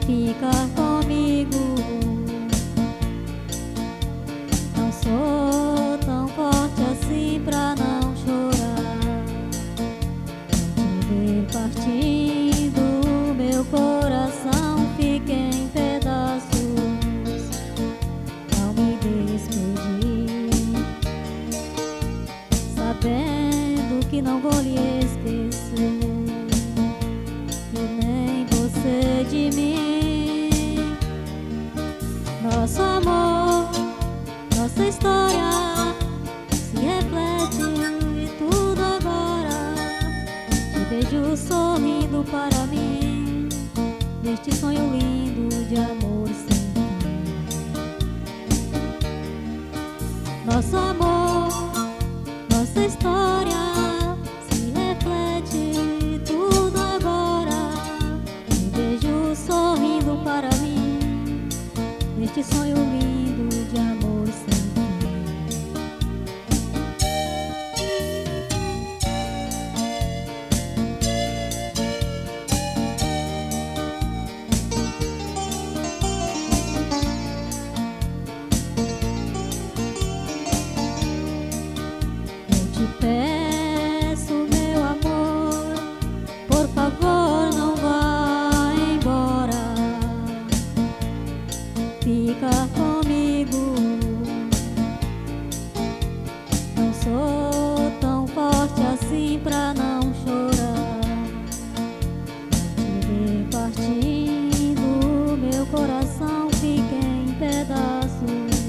ficar comigo. Não sou tão forte assim pra não chorar. Te ver partindo, meu coração fica em pedaços. Ao me despedir, sabendo que não vou lhe esquecer, e nem você de mim. Nosso amor, nossa história se reflete em tudo agora. Te vejo sorrindo para mim, neste sonho lindo de amor sem fim. Nosso amor, nossa história se reflete em tudo agora. Te vejo sorrindo para mim, neste sonho lindo de amor sem fim. Eu te peço, meu amor, por favor, não vá embora. Fica comigo. Não sou tão forte assim pra não chorar. Te ver partindo, meu coração fica em pedaços.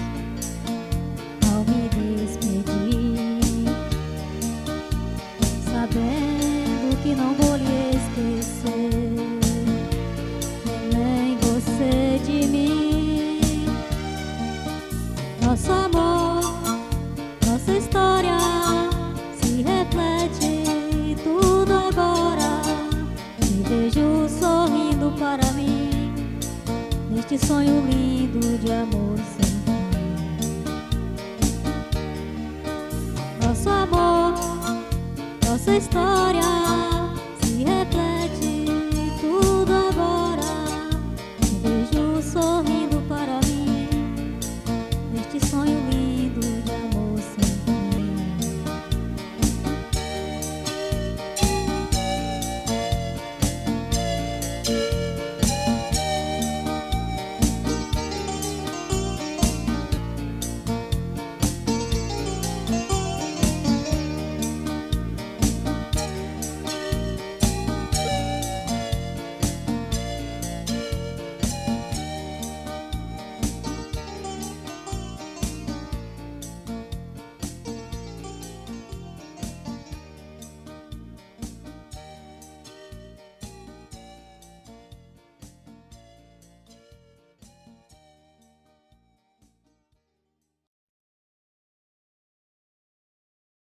Ao me despedir, sabendo que não vou lhe esquecer, e nem você de mim. Nosso amor, nossa história se reflete em tudo agora. Te vejo sorrindo para mim, neste sonho lindo de amor sem fim. Nosso amor, nossa história